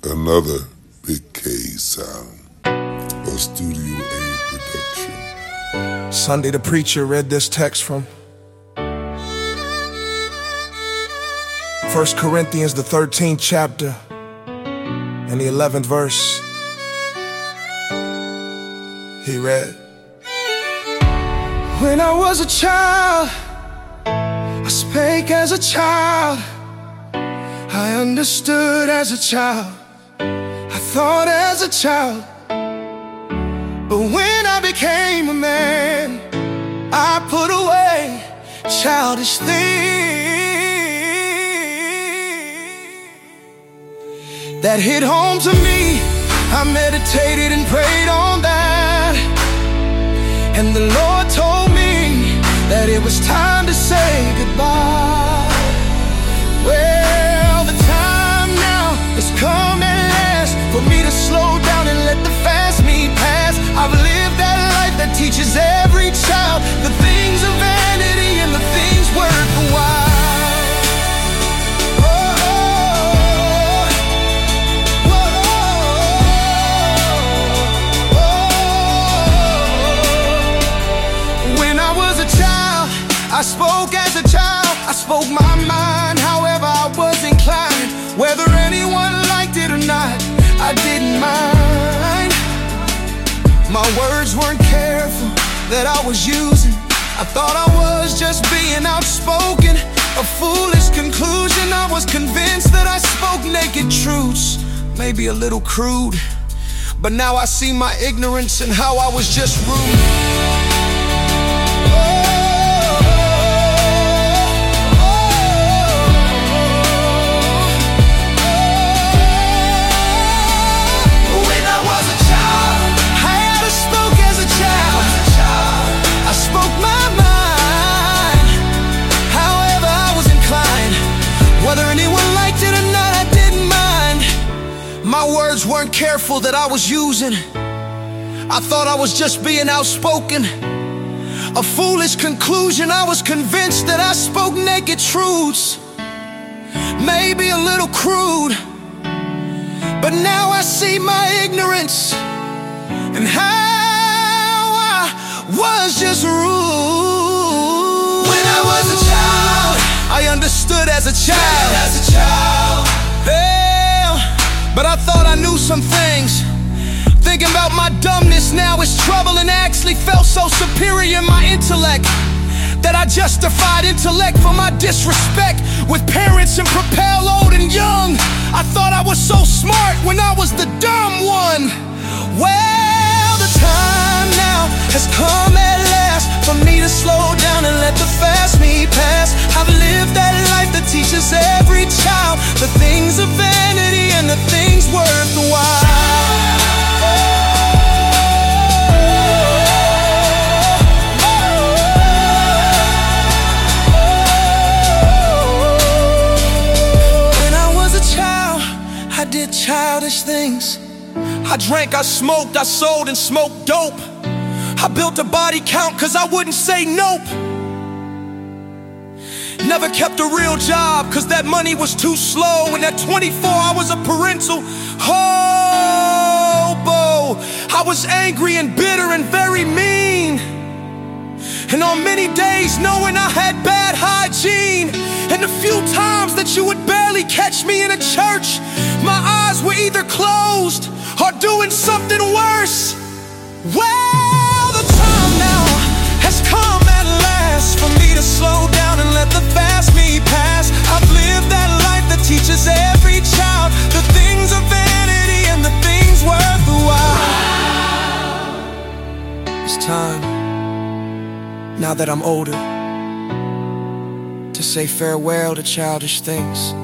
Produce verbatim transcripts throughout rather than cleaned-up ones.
Another Big K sound, a Studio A production. Sunday the preacher read this text from First Corinthians, the thirteenth chapter and the eleventh verse. He read, "When I was a child, I spake as a child, I understood as a child, I thought as a child. But when I became a man, I put away childish things that hit home to me. I meditated and prayed on that, and the Lord told me that it was time to say goodbye. Well, the time now has come at last for me to slow down and let the fast me pass. I've lived that life that teaches every child the things of vanity and the things worth the while. Oh, oh, oh, oh, oh. When I was a child, I spoke as a child, I spoke my mind however I was inclined. Whether anyone liked it or not, I didn't mind. My words weren't careful that I was using. I thought I was just being outspoken. A foolish conclusion. I was convinced that I spoke naked truths, maybe a little crude. But now I see my ignorance and how I was just rude. My words weren't careful that I was using. I thought I was just being outspoken. A foolish conclusion. I was convinced that I spoke naked truths, maybe a little crude. But now I see my ignorance and how I was just rude. When I was a child, I understood as a child. As a child. Hey. But I thought I knew some things. Thinking about my dumbness now is trouble, and actually felt so superior in my intellect that I justified intellect for my disrespect with parents and Propel old and young. I thought I was so smart when I was the dumb one. Well, the time now has come at last for me to slow down and let the fast me pass. I've lived that life that teaches every child the things of vanity and the things worth the while. When I was a child, I did childish things. I drank, I smoked, I sold and smoked dope. I built a body count cause I wouldn't say nope. Never kept a real job cause that money was too slow. And at twenty-four I was a parental hobo. I was angry and bitter and very mean, and on many days knowing I had bad hygiene. And the few times that you would barely catch me in a church, my eyes were either closed or doing something worse. Well, the time now has come at last for me to slow down and let the fast me pass. I've lived that life that teaches every child the things of vanity and the things worth the while. It's time, now that I'm older, to say farewell to childish things,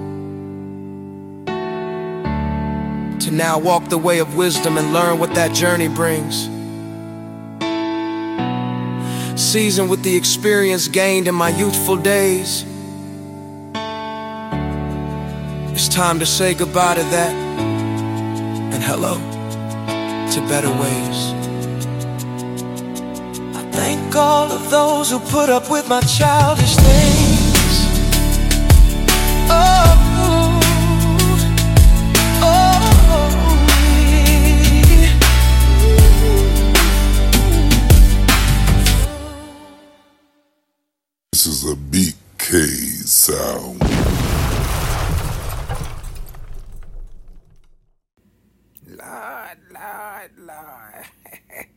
to now walk the way of wisdom and learn what that journey brings. Seasoned with the experience gained in my youthful days, it's time to say goodbye to that and hello to better ways. I thank all of those who put up with my childish things. Oh, oh, This is a B K sound. Lord, Lord, Lord.